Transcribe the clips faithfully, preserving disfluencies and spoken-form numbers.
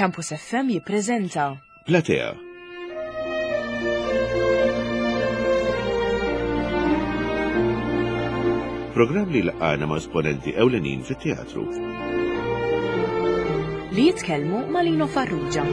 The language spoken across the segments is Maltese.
Campus F M jippreżenta Platea. Programm li laqana ma' esponenti ewlenin fit-teatru. li jitkellmu ma' Lino Farrugia.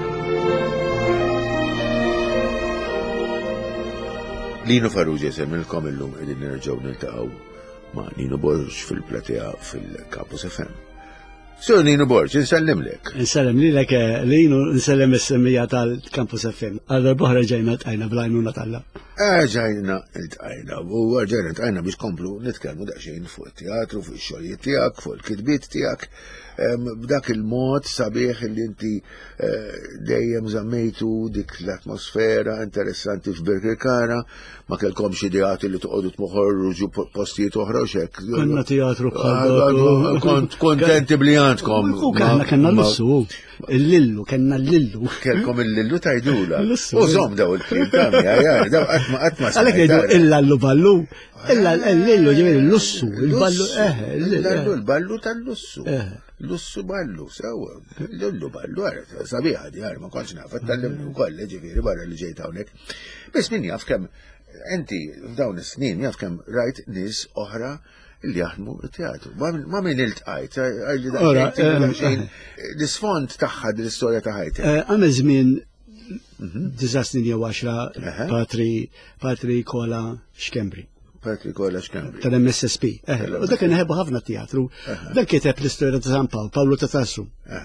Lino Farrugia semmilkom illum qegħdin nerġgħu niltaqgħu ma' Nino Borġ fil-Platea fil-Campus F M. So, Nino Borġ, insellimlek. Insellem lilek, Lino, insellem is-semmija tal-Campus F M. Għadda boħra ġejna tqajna bl-għajnuna tal-la. Ġajna tqajna, u ġajna tqajna biex komplu nitkellmu daqsxejn fuq it-teatru, fuq ix-xogħlijiet tiegħek, fuq il-kitbiet tiegħek. B'dak il-mod sabiħ li inti dejjem żammejtu dik l-atmosfera interessanti f'Birkirkara, ma kellkomx ideati li toqgħodu tmoħorġu postijiet oħra u xek. Konna teatru bħal Kont kontenti bli għandkom. Kanna kanna l-lussu, il-lillu, kanna l-lillu. Kellkom il-lillu tajdula. U żomm daw il-klim tammi, għajaj, daw għatma għatma. Għalek jgħidu illa-llu ballu, illa l-lillu ġivir il-lussu, il-ballu, eh, il-ballu tal-lussu. Lussu ballu, sewa, lullu ballu, għara, sabiħa di għara, ma konċ nafat, tal-limnu kolle ġifiri barra li ġejta hawnhekk. Bis min jaf kem, enti f'dawn is-snin jaf kem rajt nis oħra li jaħdmu il-teatru. Ma min il-tqajt, għalli daċxejn, l-sfond taħħa l-istoria taħħajt. Għamil żmien dizasnin jew għaxra Patri, Patri Kola Xkembri. Patri Kola Xkembri. Tal-M S S P. U dak nħebbu ħafna teatru. Dan kiteb l-istoria ta' San Paolo, Paolo Tatarsu.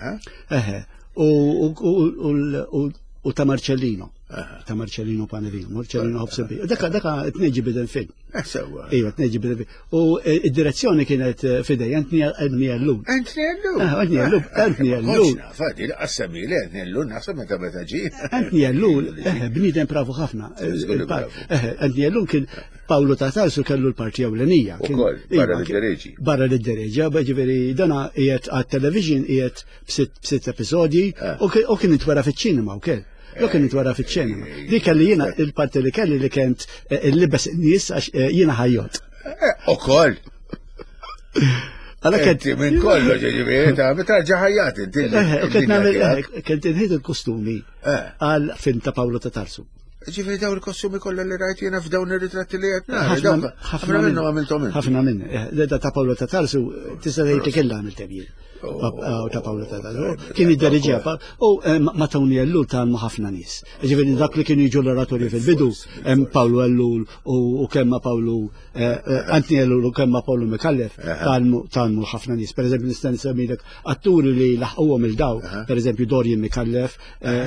U ta' Marcellino. Ta' Marcellino Panevino, Marcellino Hobsebi. Daka, daka t-neġi biden film. Sewa. Ejwa, t-neġi biden film. U id-direzzjoni kienet fidej, Antni Għallun. Antni Għallun? Antni Għallun, Antni Għallun. Fadi, l-qassami li Antni Għallun, naħseb meta meta ġi. Antni Għallun, bnidem pravu ħafna. Antni Għallun kien Paolo Tatarsu kellu l-partija ewlenija. Ukoll, barra l-dereġi. Barra l-dereġi, ġiveri, dana qiegħed għat-television qiegħed b'sitt episodji u kien intwera fiċ-ċinema wkoll. Lo kien itwara fiċ-ċinema. Di kelli jiena il-parti li kelli li kent il-libes nies għax jiena ħajjot. Ukoll. Għala kent minn kollu ġeġibieri ta' meta ġaħajjat inti. Kent inħid il-kostumi għal film ta' Paolo Tatarsu. Ġifiri daw il-kostumi kollha li rajt jiena f'dawn ir-ritratti li qed nara. Ħafna minnhom għamilthom inti. Ħafna minn. Da ta' Paolo Tatarsu tista' tgħid li kellha għamil tebjil. Ta' Paolo Tatarsu. Kien id-dereġija u ma tawni Għallul ta' ħafna nies. Ġifiri dak li kienu jiġu l-oratorji fil-bidu, hemm Paolo Għallul u kemm ma' Paolo Antni Għallul u kemm ma' Paolo Mikallef talmu ħafna nies. Pereżempju nista' nsemmilek atturi li laħquhom il-daw, pereżempju Dorien Mikallef,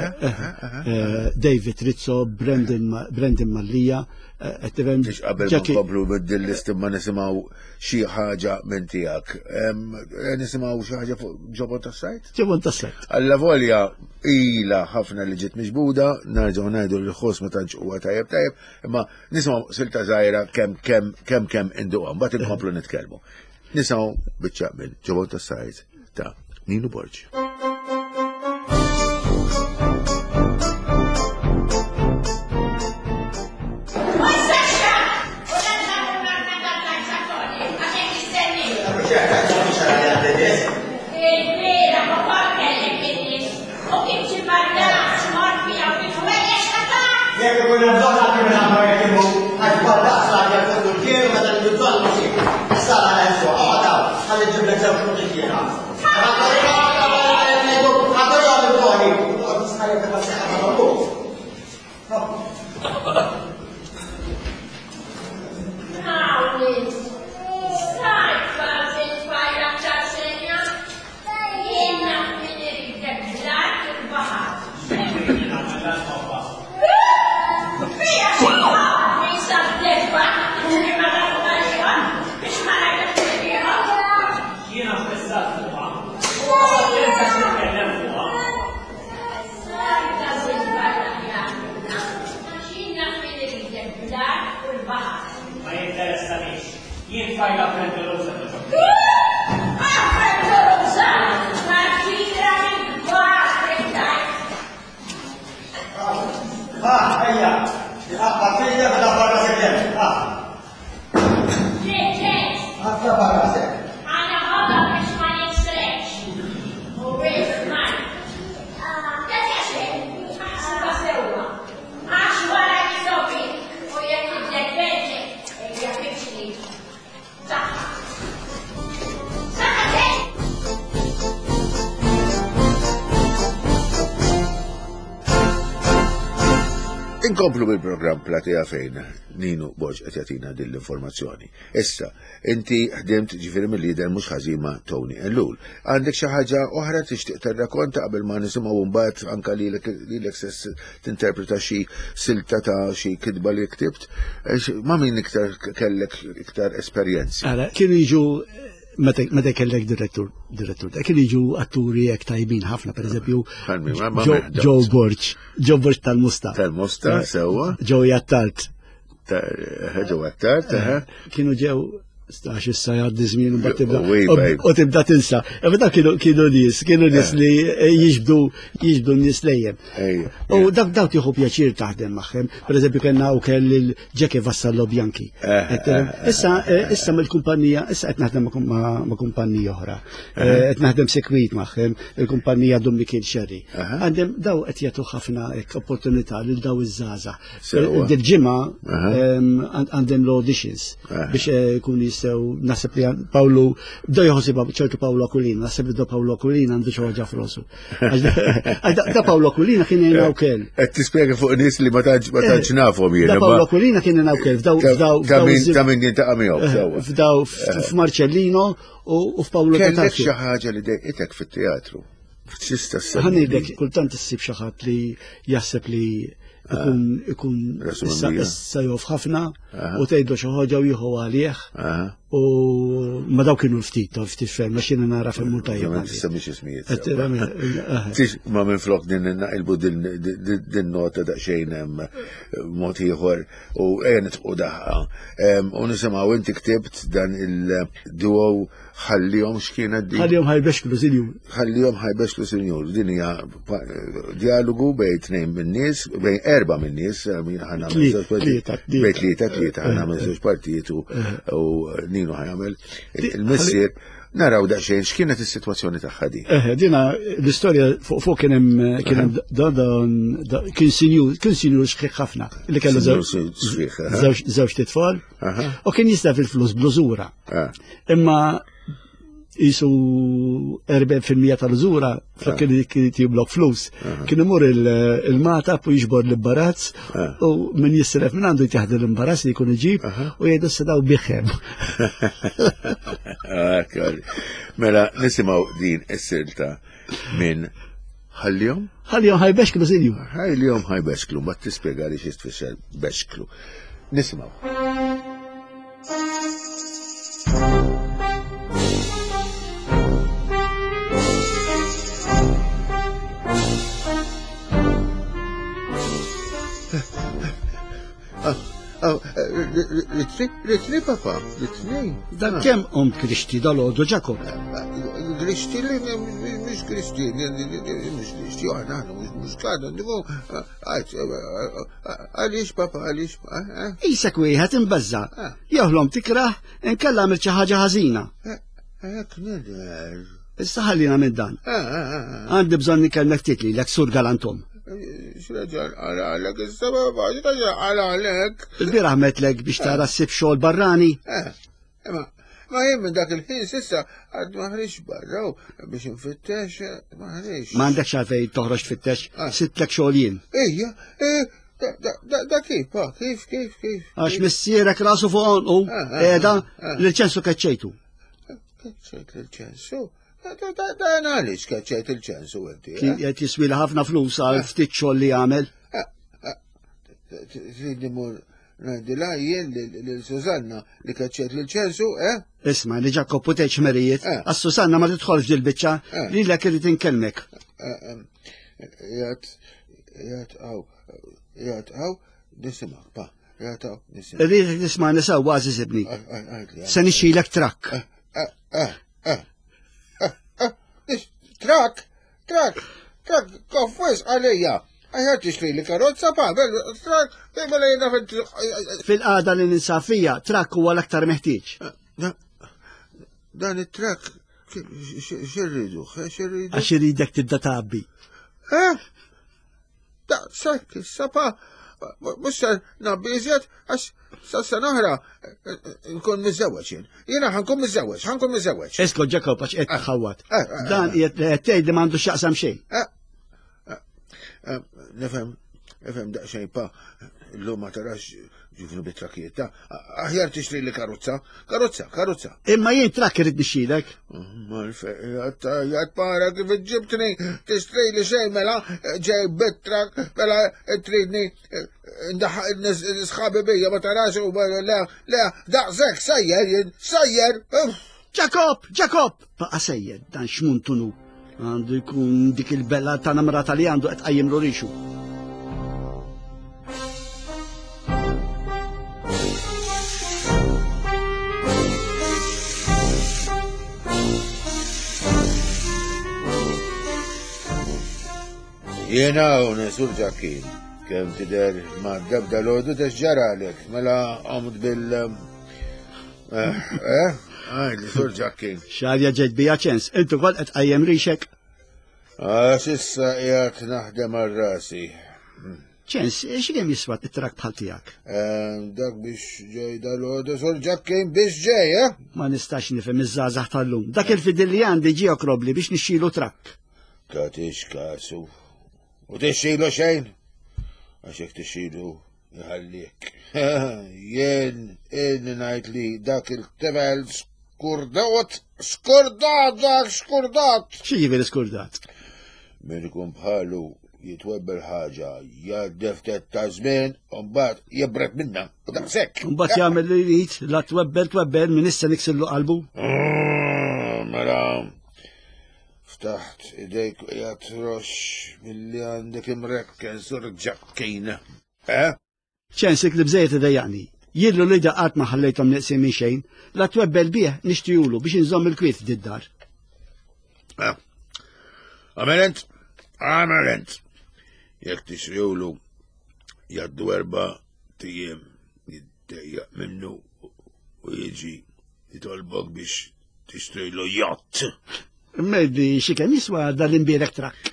David Rizzo, Brendan Mallija, Biex qabel ma nkomplu bid-list imma nisimgħu xi ħaġa minn tiegħek. Nisimgħu xi ħaġa fuq ġobon tas-sajt? Ġobon tas-sajt. Alla volja ilha ħafna li ġiet miġbuda, narġgħu ngħidu li l-ħoss ma tantx huwa tajjeb tajjeb, imma nisimgħu silta żgħira kemm kemm kemm kemm induqha, mbagħad inkomplu nitkellmu. Nisimgħu biċċa minn ġobon tas-sajt ta' Nino Borġ. Inkomplu bil-programm Platija fejn Ninu Borġ qed jagħtina din l-informazzjoni. Issa, inti ħdimt ġifieri mill-lider mhux ħażin ma' Tony Ellul. Għandek xi ħaġa oħra tixtieq tirrakkonta qabel ma nisimgħu mbagħad anke lilek stess tinterpreta xi silta ta' xi kidba li ktibt. Ma' min iktar kellek iktar esperjenzi? Ara, kienu jiġu meta kellek direttur, direttur, kienu jiġu atturi hekk tajbin ħafna, pereżempju Joe Borġ, Joe Borġ tal-Musta. Tal-Musta, sewwa. Joe Jattart. Joe Jattart, kienu ġew stax issa jgħaddi żmien u tibda u tibda tinsa. Dak kienu kienu nies, kienu nies li jiġbdu jiġbdu nies lejjem. U dak dawk tieħu pjaċir taħdem magħhom. Pereżempju kellna wkoll il-Jackie Vassallo Bianchi. Issa issa mill-kumpanija, issa qed naħdem ma' kumpanija oħra. Qed naħdem sekwit magħhom, il-kumpanija Dominikin Sherry. Għandhem daw qed jagħtu ħafna opportunità lil daw iż-żgħażagħ. Dil-ġimgħa għandhem l-auditions biex ikun sew nasib li Pawlu bdew jħossibha ċertu Pawlu Akulina, nasib li da Pawlu Akulina għandu xi ħaġa f'rosu. Da Pawlu Akulina kien jgħinha wkoll. Qed tispjega fuq nies li ma tantx ma tantx nafhom jien. Da Pawlu Akulina kien jgħinha wkoll f'daw f'daw ta' min jintaqa' miegħu sewwa. F'daw f'Marcellino u f'Pawlu Tatarci. Kellek xi ħaġa li dejqitek fit-teatru. Tista' ssib. Ħanidek kultant issib xi ħadd li jaħseb li ikun ikun issa jof ħafna u tgħidu xi ħaġa u jieħu għalih u ma daw kienu ftit ftit ferm għax jiena nara femmur tajjeb. Ma tissemmix ismijiet. Ma minflok din naqilbu din nota daqsxejn mod ieħor u ejja nitqu daħqa. U nisimgħu inti ktibt dan il-duo ħallihom x'kienet din. Ħallihom ħajbexklu sinjur. Ħallihom ħajbexklu sinjur. Din hija dialogu bejn tnejn min-nies, bejn erba' min-nies, ħana bejn tlieta tlieta ħana żewġ partijiet u Ninu ħajamel il-missier naraw daqsxejn x'kienet is-sitwazzjoni tagħha di. Eh, dina l-istorja fuq fuq kien hemm kien hemm kien sinjur kien sinjur sħiħ ħafna li kellu żewġ titfal u kien jista' fil-flus blużura. Imma jisu erba'in fil-mija tal-żura flok kien jiblok flus. Kien imur il-matap u jiġbor l-imbarazz u min jisref minn għandu jtaħdi l-imbarazz li jkun iġib u jgħidu s-sadaw biħem. Mela nisimgħu din is-silta minn ħallihom? Ħallihom ħajbexklu sinju. Ħallihom ħajbexklu, ma tispjega li xi tfisser bexklu. Nisimgħu. Ritni papa, ritni. Dan kemm om Krixti dal-għodu Ġakob? Krixti li mhux Krixti, mhux Krixti, aħna mhux kadu, nivu, għaliex papa, għaliex. Isek wieħed imbazza, jeħlom tikraħ inkella għamil xi ħaġa ħażina. Hekk nidher. Issa ħallina minn dan. Għandi bżonn nikellmek titli lek sur galantom. X'raġal għalek, is-sababa, x'raġal għalek. Il-biraħ metlek biex tara ssib xogħol barrani. Ma jien minn dak il-ħin s'issa għad maħrix barra biex nfittex, maħrix. Ma għandekx għalfejn toħroġ tfittex, sittlek xogħol jien. Ejja, da kif, kif, kif, kif. Għax missierek rasu fuq onqu, qiegħda l-ċensu keċċejtu. Keċċejt l-ċensu? Da għaliex keċċejt il-ċensu għeddi. Qed jiswila ħafna flus għal ftit xogħol li jagħmel. Tridni mur ngħidilha jien lil Susanna li keċċejt il-ċensu, eh? Isma' li Ġakob puteċ merijiet, għas Susanna ma tidħolx dil-biċċa lilek irid inkellmek. Jgħid jgħid hawn jgħid hawn nisimgħek pa, jgħid hawn nisimgħek. Irrid tisma' nisaw għażi sibni. Se nixxilek trakk. Trak, trak, trak, kofwis għalija. Għajħat tixtri li karozza pa, trak, bħala jena fil-qada li ninsafija, trak huwa l-aktar meħtieġ. Dan it-trak, xirridu, xirridu? Għax iridek tibda tabbi. Eh? Da, sakk, sapa, mussa nabbizjet, għax sassa noħra, nkun mizzawċ jien. Jena ħankun mizzawċ, ħankun mizzawċ. Esko Ġakob għax qed ħawat. Dan qed tgħid li m'għandux x'jaqsam xejn. Nifhem, efhem daqsxejn pa, illum ma tarax ġuvnu bit-trakkijiet ta' aħjar tixtri li karozza, karozza, karozza. Imma jien trakk irid nixxilek. Ma l-fejjat jgħat para kif ġibtni tixtri li xejn mela ġej bit-trak mela tridni sħabi bija ma tarax u le, le, daqsek sajjer jien, sajjer. Jakob, Jakob! Baqa sejjer, dan xmuntunu. Għandu jkun dik il-bella ta' namrata li għandu qed qajjim lu rixu. Jena un sur ġakkin, kem tider ma dabda l-ħodu teġġaralek, mela għamud bil... Eh? Għaj, li sur ġakkin. Xarja ġejt bija ċens, intu kol qed qajjem rixek. Ah, sissa jgħat naħdem għal-rasi. ċens, x'kemm jiswa it-trak bħal tiegħek? Dak biex ġej dal-ħodu sur ġakkin biex ġej, eh? Ma nistax nifhem iż-żgħażagħ tal-lum. Dak il-fidil li għandi ġie okrobli biex nixxielu trakk. Katix kasu. U tixxilu xejn? Għaxek tixxilu jħallik. Jien, jien najt li dak il-tevel skurdat, skurdat dak skurdat. Xi jiġifieri skurdat? Min ikun bħalu jitwebbel ħaġa, jaddeftet ta' żmien, u mbagħad jibret minna, u daqshekk. Mbagħad jagħmel li jrid, la twebbel twebbel minn issa niksillu qalbu. Mela, ftaħt idejk u jatrox mill-li għandek imrekken sur ġakkina. Eh? ċensik li bżejt idejjaqni. Jillu li daqqat ma ħallejthom neqsim minn xejn, la twebbel bih nixtijulu biex nżomm il-kwiet f'did-dar. Għamelent, għamelent. Jek tixriwlu jaddu erba tijiem jiddejjaq minnu u jiġi jitolbok biex tixtrilu jott. Meddi xikem jiswa dal-imbierek trakk.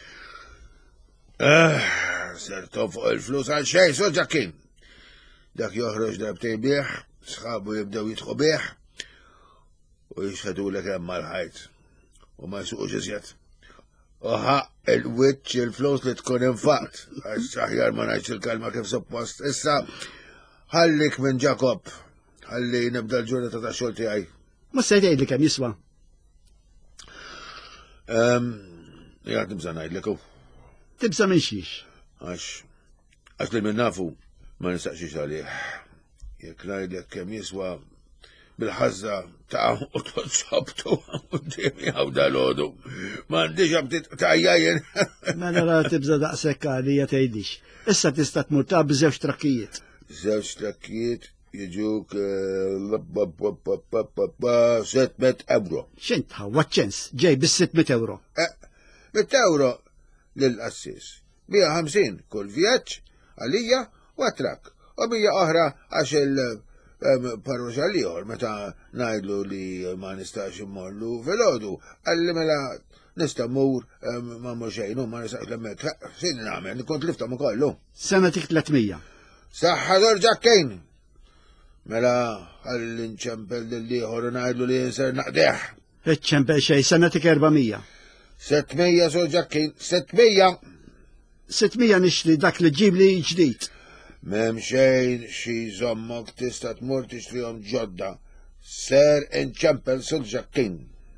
Sertu fuq il-flus għal xej, so ġakkin. Dak joħroġ darbtej bieħ, sħabu jibdew jitħu bieħ, u jixħadu l hemm mal-ħajt, u ma jsuqux iżjed. Uħa il-witċ il-flus li tkun infaqt, għax aħjar ma ngħidx il-kalma kif suppost. Issa ħallik minn Jakob, ħalli nibda l-ġurnata ta' xogħol tiegħi. Ma se jgħidli kemm jiswa? Jgħat nibża ngħidlek. Tibża minn xiex? Għax, għax li minn nafu ma nistaqxiex għalih. Jekk ngħidlek kemm jiswa bil-ħazza ta' u t-sobtu għaddimi għaw dal-ħodu. M'għandix għabtit tajjajen. Mela ra tibża daqshekk għalija tgħidix. Issa tista' tmur ta' b'żewġ trakkijiet. Żewġ trakkijiet jiġuk sittmet euro. X'int ħawwa ċens, ġej bis-sittmet euro. Mit euro lill-qassis. Bija ħamsin kull vjaġġ għalija u għatrak. U bija oħra għax il-parroċa liħor meta ngħidlu li ma nistax immorlu fil-ħodu. Għalli mela nista' mmur ma mmur xejn u ma nistax lemmek. X'in nagħmel, kont liftom ukollu. Sena tik tletmija. Saħħa dor ġakkejn. Mela għalli nċempel lill-liħor u ngħidlu li jinser naqdeħ. Iċċempel xej, sena tik erbamija. Settmija sur ġakkin, settmija. Sittmija nixtri dak li ġib li ġdid. Mem xejn xi żommok tista' tmur tixtrihom ġodda. Ser inċempel sur ġakkin.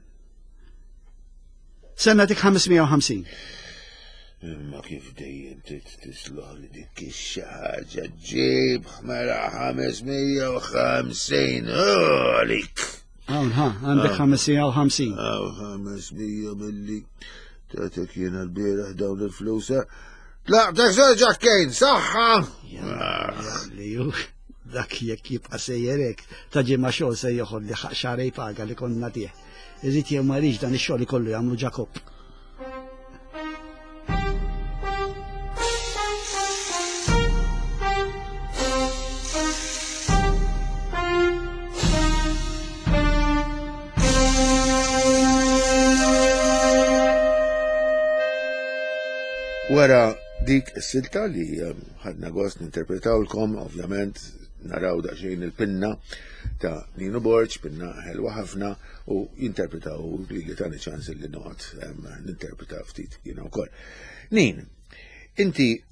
Sena tik ħamesmija u ħamsin. Imma kif dejjem tisluħ li dik xi ħaġa ġib mela ħamesmija u ħamsin għalik. Hawn ħa, għandek ħamesmija u ħamsin. Aw ħamesmija milli tatek jiena l-bieraħ dawn il-flusa. Tlaqtek żewġ ġakkejn, saħħa! Li ju, dak jekk jibqa' sejjerek, taġi ma' xogħol se joħod li xarej paga li konna tih. Irid jew ma rix dan ix-xogħol ikollu jagħmlu Jakob. Wara dik is-silta li ħadna gost ninterpretawlkom, ovvjament naraw daqsxejn il-pinna ta' Nino Borġ, pinna ħelwa ħafna, u jinterpretaw li li tani ċans li noqgħod ninterpretaw ftit jiena wkoll. Nin, inti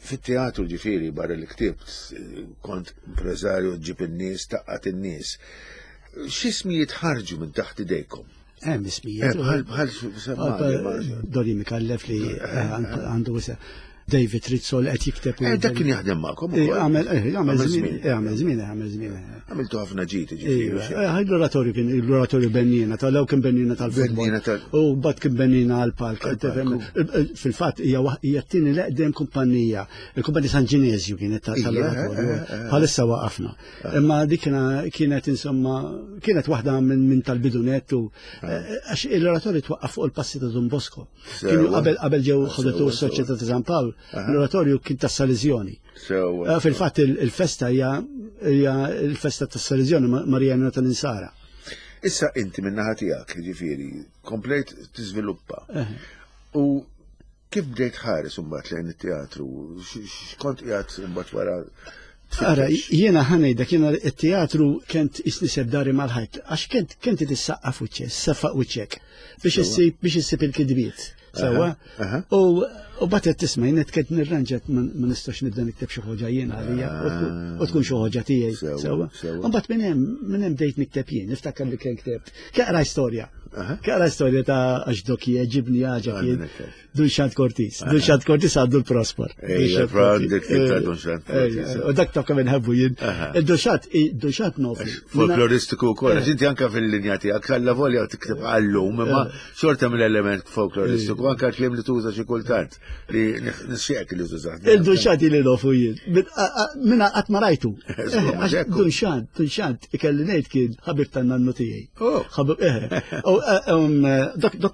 fit-teatru ġifieri barra li ktibt kont impreżarju ġib in-nies taqqat in-nies. X'ismijiet ħarġu minn taħt idejkom? Hemm ismijiet. Bħal Dori Mikallef li għandu David Rizzol qed jikteb. Dak kien jaħdem magħkom ukoll. Għamel għamel żmien, għamel żmien, għamel żmien. Għamiltu ħafna ġiti ġifieri. L-oratorju kien l-oratorju Bennina, tal-lew kien Bennina tal-futbol. U bad kien Bennina għall-palk. Fil-fatt hija t-tieni l-eqdem kumpanija. Il-kumpanija San Ġinesju kienet tal-oratorju. Bħalissa waqafna. Imma dik kienet insomma kienet waħda minn tal-bidunet u għax l-oratorju twaqqaf fuq il-passi ta' Don Bosco. Kienu qabel ġew ħodetu s-Soċjetà ta' San Pawl. L-oratorju kien ta' Salesioni. Fil-fatt il-festa hija il-festa ta' Salesioni Marijana tal-Insara. Issa inti min-naħa tiegħek, jiġifieri, komplejt tiżviluppa. U kif bdejt ħares imbagħad lejn it-teatru? X'kont qiegħed imbagħad wara? Ara, jiena ħanejda kiena it-teatru kent isniseb dari mal-ħajt, għax kent kent tissaqqaf wiċċek, saffaq wiċċek biex issib il-kidbiet. Sewa, u batet tisma' jien kent nirranġet ma nistax nibda nikteb xi ħaġa jiena għalija u tkun xi ħaġa tiegħi. Sewa. U mbagħad minn hemm minn hemm bdejt nikteb jien, niftakar li kien ktebt. Kaqra storja. Kaqra storja ta' għax doki ġibni ħaġa kien Dunxant Cortis. Dunxant Cortis għaddu l-Prosper. U dak ta' kemm inħebbu jien. Il-Dunxant, Dunxant nofu. Folkloristiku wkoll, inti anke fil-linja tiegħek alla volja tikteb għallum, imma xorta mill-element folkloristiku anke kliem li tuża xi kultant li nixxieq li tuża. Il-Dunxant li nofu jien. Minna qatt ma rajtu. Dunxant, Dunxant ikelli ngħid kien ħabib tan-nannu tiegħi. Dok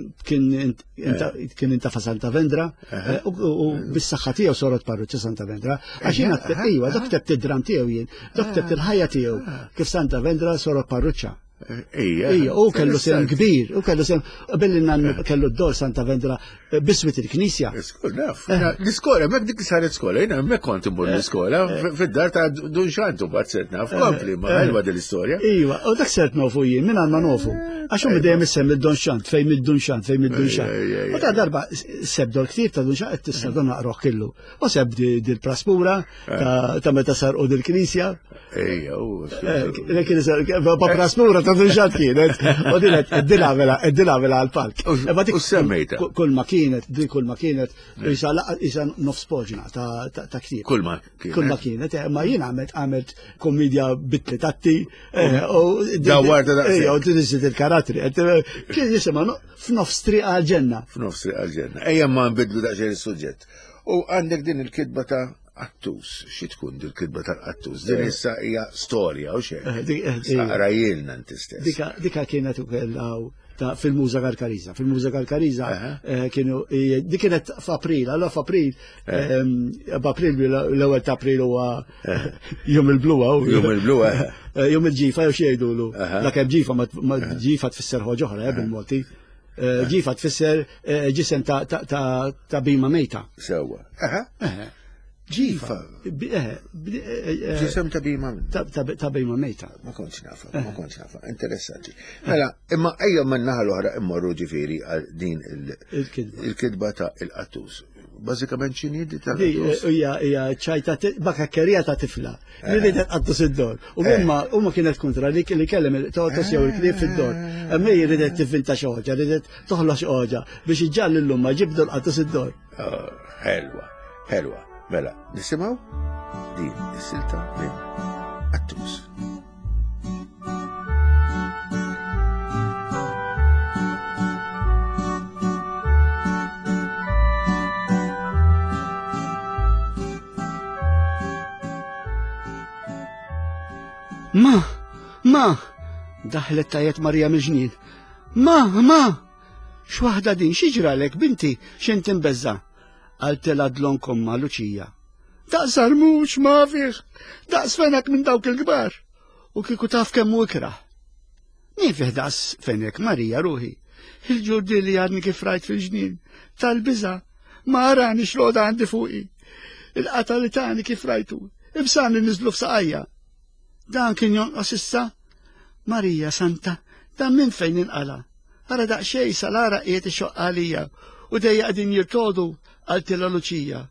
kien inta fa' Santa Vendra u bis-saħħa tiegħu sorot parruċċa Santa Vendra. Għax jiena iwa, dok tebt id-dram tiegħu jien, dok tebt il-ħajja tiegħu kif Santa Vendra sorot parruċċa. Ija, u kellu sem kbir, u kellu sem billi nan kellu d-dor Santa Vendra biswit il-Knisja. L-iskola, mek dik saret skola, jina mek kont imbur l-iskola, fid-dar ta' Dunxant u bat sert naf, kompli, ma' għalba dil-istoria. Iwa, u dak sert nofu jien, minn għanna nofu. Għaxu middejem issem il-Dunxant, fej mid-Dunxant, fej mid-Dunxant. U ta' darba sebdor ktir ta' Dunxant, tista' don naqroħ killu. U seb dil-praspura, ta' meta sar u dil-Knisja. Ija, u. Pa' praspura ta' Dunxant kienet, u dinet, id-dilavela għal-palk. U semmejta. Kull ma kienet, di kull ma kienet, isa nofs poġna ta' ktir. Kull ma kienet. Kull ma kienet, ma jien għamet għamet komedja bitli tatti. Dawarta da' u t-nizzit il-karatri. Kien jisema f'nofs triq għal-ġenna. F'nofs triq għal-ġenna. Ejja ma nbidlu daċċer il-sujġet. U għandek din il-kidba ta' Attus, xi tkun dil-kidba tal-Attus? Din issa hija storja u xejn. Saqra jilna inti stess. Dika kienet ukoll fil-Muża Karkariza. Fil-Muża Karkariza kienu dik kienet f'April, allora f'April b'April l-ewwel ta' April huwa jum il-bluwa. Jum il-bluwa. Jum il-ġifa jew xi jgħidulu. Dak hemm ġifa ma ġifa tfisser ħoġa oħra bil-Malti. Ġifa tfisser ġisem ta' bima mejta. Sewwa. Ġifa. Ġisem ta' bima ta' bima mejta. Ma konċ nafa, ma konċ nafa. Interessanti. Mela, imma ejja mannaħa l-oħra immorru ġifieri għal din il-kidba ta' il-Attus. Bażikament x'inhi di tal-Attus? Hija ċajta bakakkerija ta' tifla. Li ridet Attus id-dor. U huma kienet kontra li kellem il-totos jew il-klieb fid-dor. Emmi ridet tivvinta xi ħoġa, ridet toħloq xi ħoġa biex iġġall l-lumma ġibdu l-Attus id-dor. Ħelwa, ħelwa. Mela, nisimaw din is-silta minn Attus. Ma, ma, daħlet tajet Marija mill-ġnien. Ma, ma, x'waħda din, x'jiġralek binti, x'int imbezza. Għaltela dlonkom ma' Luċija. Daqsar mux ma' fiex, daqs fenek minn dawk il-gbar, u kiku taf kemmu ikra. Min fih daqs fenek Marija ruħi, il-ġurdi li għadni kif rajt fil-ġnien, tal-biza, ma' arani xloda għandi fuqi, il-qata li tani kif rajtu, ibsan li nizlu f'saqajja. Dan kien jonqos issa? Marija Santa, dan minn fejn inqala, għara daqxej sal-ara qiegħed ixoqqalija, u dejja qegħdin jirtodu għaltila Luċija.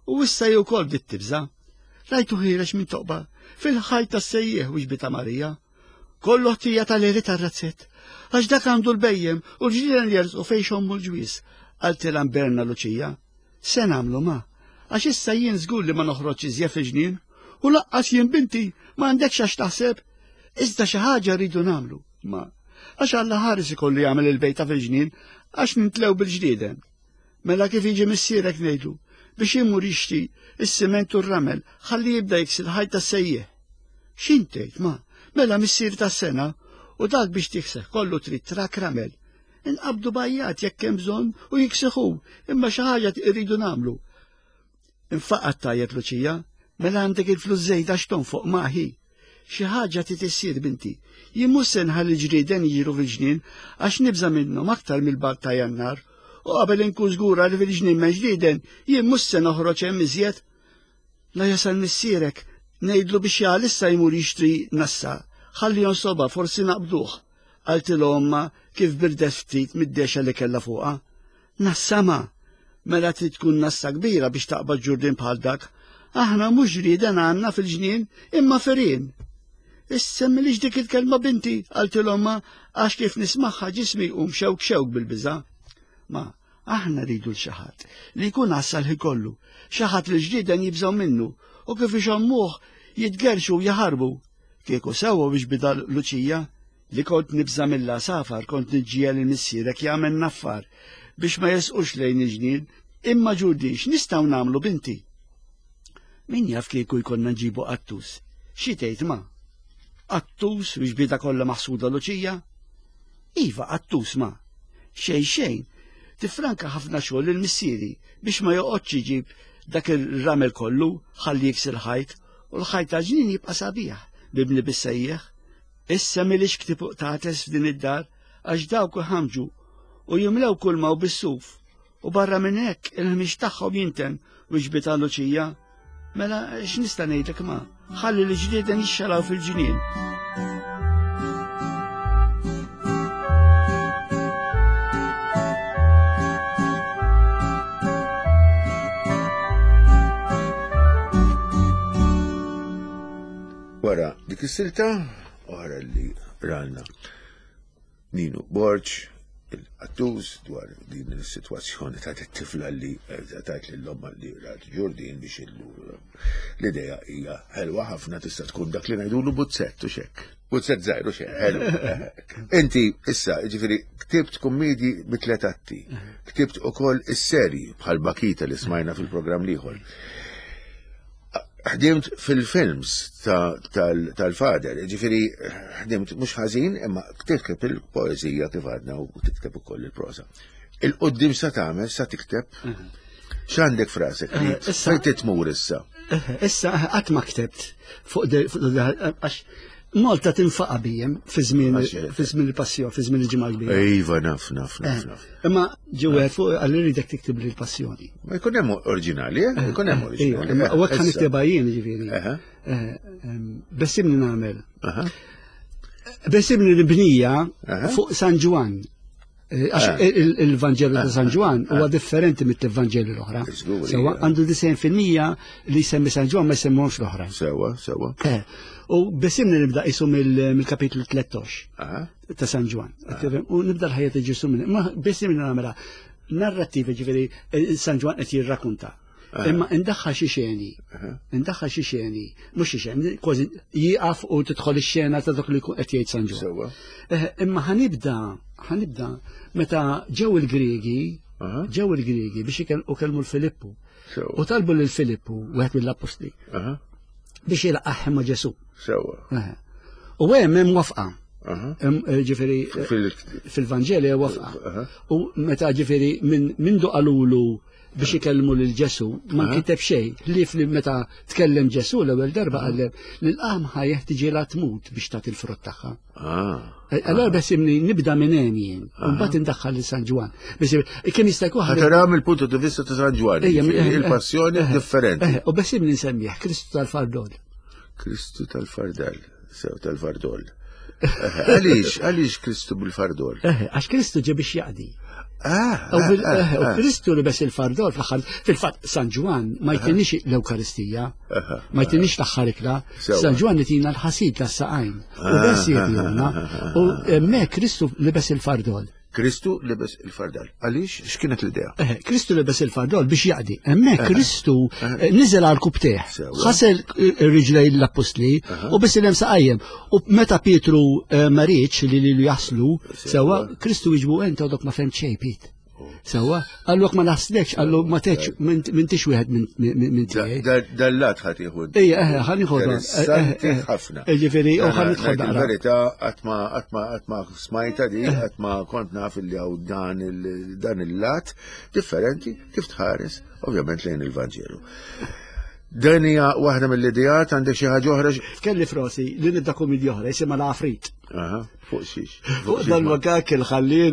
U issa jew kol dit tibża. Rajtu ħirex minn toqba fil-ħaj tas-sejjeħ wieġbita Marija. Kollu ħtija tal-eri tar-razzett. Għax dak għandu l-bejjem u l-ġiran jersqu fejn xommu l-ġwies. Għaltilha Berna Luċija. Se nagħmlu ma, għax issa jien żgur li ma noħroġ iżjed fil-ġnien u laqqas jien binti ma għandekx għax taħseb. Iżda xi ħaġa rridu nagħmlu. Ma, għax Alla ħares ikollu jagħmel il-bejta fil-ġnien għax nintlew bil-ġdieden. Mela kif jiġi missierek ngħidu biex imur jixti is-siment u r-ramel ħalli jibda jiksil ħaj tas-sejjeħ. X'intejt ma, mela missier tas-sena u dak biex tikseh kollu trid trak ramel. Inqabdu bajjat jekk hemm bżonn u jiksieħu, imma xi ħaġa irridu nagħmlu. Infaqat tajjeb Luċija, mela għandek il-flus żejda x'tonfoq maħi. Xi ħaġa trid issir binti. Jien mhux se nħalli ġrieden jiġru fil-ġnien għax nibża minnhom aktar mill-balt ta' Jannar. U qabel inkun żgura li fil-ġnien ma ġrieden, jien mhux se noħroġ hemm iżjed. La jasal missierek ngħidlu biex jgħalissa jmur jixtri nassa. Ħalli jonsoba forsi naqbduh. Għaltilhom ma kif birdet ftit mid-dexa li kellha fuqha. Nassa ma, mela trid tkun nassa kbira biex taqbad ġurdin bħal dak. Aħna mhux ġrieden għandna fil-ġnien imma ferien. Issemmi li dik il-kelma binti, għaltilhom ma għax kif nismaħħa ġismi jqum xewk xewk bil-biża'. Ma, aħna rridu l-xi ħadd li jkun għassal kollu, xi ħadd li ġrieden jibżgħu minnu u kif ixommuh jitgerxu u jaħarbu. Kieku sewwa biex bida Luċija li kont nibża mill safar kont niġġiel il-missierek jagħmel naffar biex ma jesqux lejn il-ġnien imma ġurdix nistgħu nagħmlu binti. Min jaf kieku jkollna nġibu Qattus. Xi tgħid ma? Qattus biex bida kollha maħsuda Luċija? Iva Qattus ma. Xejn xejn. Tifranka ħafna xogħol il-missieri biex ma joqgħodx iġib dak ir-ramel kollu ħalli jiksir ħajt u l-ħajt ta' ġnien jibqa' sabiħ bibni bis-sejjeħ. Issa milix ktibu qtates f'din id-dar għax dawk iħamġu u jimlew kulma u bis-suf u barra minn hekk il-ħmix tagħhom jinten u ġbita Luċija. Mela x'nista' ngħidlek ma, ħalli l-ġrieden jixxaraw fil-ġnien. Wara dik is-silta wara li ralna Ninu Borġ il-Qattus dwar din is-sitwazzjoni ta' tifla li tajt lill-omma li rat Ġurdin biex l-idea hija ħelwa ħafna tista' tkun dak li ngħidulu buzzett u xekk. Buzzett żgħir u xekk, ħelwa. Inti issa ġifieri ktibt kummedji bitlet atti, ktibt ukoll is-serji bħal Bakita li smajna fil-programm ieħor. ħdimt fil-films tal-fader, ġifiri ħdimt mux ħażin, imma tikteb il-poezija kif għadna u tikteb ukoll il-prosa. Il-qoddim sa tagħmel sa tikteb x'għandek frasek li fejn titmur issa. Issa qatt ma ktebt fuq għax Malta tinfaqa bijem fi żmien il-passjon, fi żmien il-ġimgħa kbira. Iva naf, naf, naf, naf. Imma ġewwed fuq għalli ridek tiktib li l-passjoni. Ma jkun hemm oriġinali, eh? Jkun hemm oriġinali. Imma hekk ħan niktebha jien ġifieri. Besibni nagħmel. Besibni l-bnija fuq San Ġwan. Għax il-Vanġelu ta' San Ġwan huwa differenti mit-Vanġeli l-oħra. Sewa għandu disejn fil-mija li jsemmi San Ġwan ma jsemmhomx l-oħra. Sewa, sewa. U besimni nibda jisu mill-kapitlu tlettox ta' San Ġwan. U nibda l-ħajja tiġisu minn. Ma besimni nagħmilha narrattiva ġifieri San Ġwan qed jirrakkunta. Imma indaħħal xi xeni. Indaħħal xi xeni, mhux xi xeni, kważi jieqaf u tidħol ix-xena ta' dak li qed jgħid San Ġwan. Imma ħanibda ħanibda meta ġew il-Griegi, ġew il-Griegi biex ikellmu l-Filippu. U talbu lil Filippu wieħed mill-Apostli biex jilaqaħ ma' Ġesu. U hemm hemm wafqa. Ġifieri fil-Vanġeli wafqa. U meta ġifieri minn qalulu biex ikellmu lil Ġesu ma nkiteb xejn. Li meta tkellem Ġesu l-ewwel darba qallem lil-qamħa jeħtieġilha tmut biex tagħti l-frott tagħha. Allora besimni nibda minn hemm jien, u mbagħad indaħħal li San Ġwan. Kemm jista' jkun ħatara mill-punto di vista ta' San Ġwan, il-passjoni differenti. U besimni nsemmih Kristu tal-Fardol. Kristu tal-Fardal, sew tal-Fardol. Għaliex, għaliex Kristu bil-fardol? Għax Kristu ġie biex jaqdi. Ah, U Kristu li bes il-fardol fl-aħħar fil-fatt San Ġwan ma jtenix l-Ewkaristija, ma jtenix l-aħħar ikla. San Ġwan li tina l-ħasid tas-saqajn. U bes jgħidilna. U me Kristu li bes il-fardol. Kristu libes il-fardal. Għaliex, x'kienet l-idea? Kristu libes il-fardal biex jaqdi. Emme Kristu niżel għal kubteħ, ħasel riġlej l-apostli u biss il-hem saqajjem. U meta Pietru marriċ li li jaslu, sewa Kristu iġbu enta u dok ma fem ċejpit. Sewa, għalluk ma naħslekx, għallu ma teċ minn tix wieħed minn tiegħi. Dallat ħadd jieħud. Ejja, ħan jieħodha. ħafna. Ġifieri, u ħan nidħol naqra. Verità qatt ma qatt ma smajta di, qatt ma kont naf li hawn dan il-lat differenti kif tħares, ovvjament lejn il-Vanġelu. Dan hija waħda mill-idejat għandek xi ħaġa oħra. Kelli frosi li nibda komedja oħra jisimha l-Afrit. Aha, fuq xiex. Fuq dal-makak il-ħallil.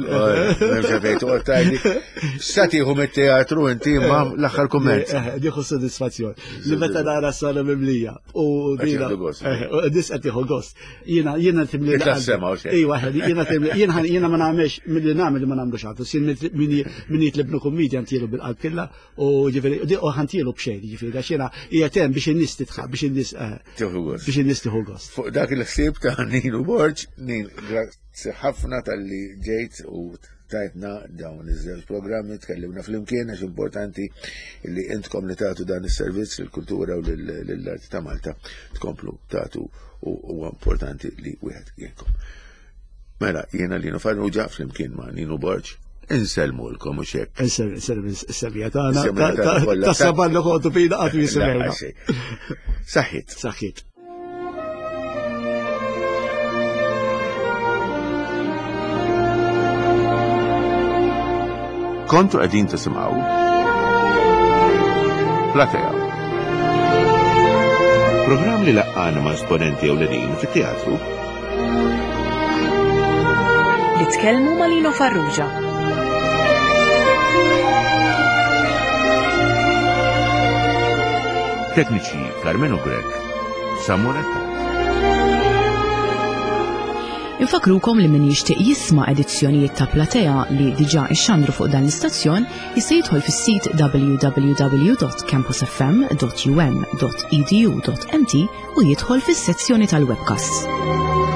Satiħu mit-teatru inti ma l-aħħar kumment. Diħu soddisfazzjon. Li meta nara s-sala mimlija. U dina. Dis qed tieħu gost. Jiena jiena timli. Ejwa, jiena jiena ma nagħmilx milli nagħmel ma nagħmlux ħadd. Sien min jitlibnu kommedja ntielu bil-qalb killa u ġifieri u ħantielu b'xejn ġifieri għax jiena hija tem biex in-nies titħaq biex in-nies biex in-nies tieħu gost. Fuq dak il-ħsieb ta' Ninu Borġ, Nin, grazzi ħafna tal-li ġejt u tajtna dawn iż-żewġ programmi, tkellimna fl-imkien għax importanti li intkom li tagħtu dan is-servizz lill-kultura u lill-art ta' Malta tkomplu tagħtu u huwa importanti li wieħed jgħinkom. Mela, jiena li Farrugia fl-imkien ma' Ninu Borġ. Inselmu l-kom u xek. Inselmija tagħna ta' saban li kontu bina għatu jisimgħuna. Saħħit. Saħħit. Kontu għedin tisimgħu Platea. Program li laqqana ma' esponenti ewlenin fit-teatru li tkellmu ma' Nino Farrugia. Tekniċi Carmenu Grek, Samoretta. Infakrukom li min jixtieq jisma' edizzjonijiet ta' Platea li diġà ixxandru fuq dan l-istazzjon jista' jidħol fis-sit w w w dot campus f m dot u m dot e d u dot m t u jidħol fis-sezzjoni tal-webcasts.